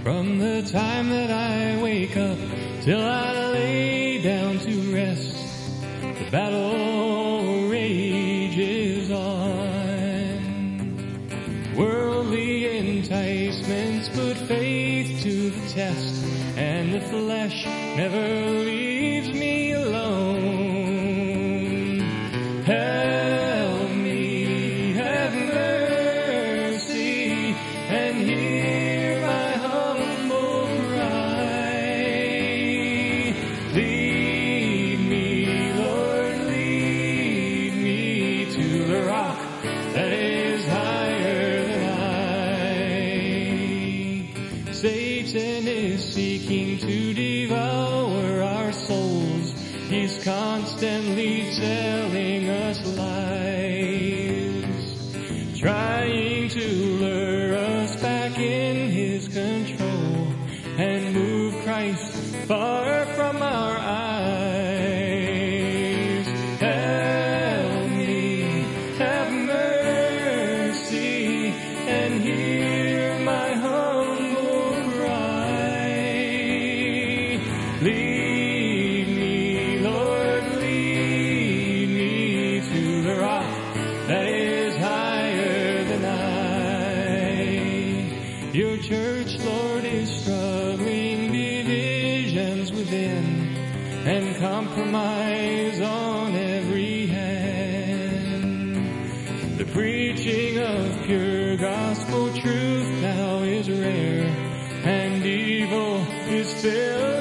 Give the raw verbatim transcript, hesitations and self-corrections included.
From the time that I wake up till I lay down to rest, the battle rages on. Worldly enticements put faith to the test, and the flesh never leaves me alone. Help me, have mercy, and hear my humble cry. Lead me, Lord, lead me to the rock that is higher than I. Satan is seeking to devour our souls. He's constantly telling us lies, trying to lure us back in his control and move Christ far from our eyes. Help me, have mercy, and hear my humble cry. Lead me, Lord, lead me to the rock that is higher than I. Your church, Lord, is struggling, divisions within, and compromise on every hand. The preaching of pure gospel truth now is rare, and evil is still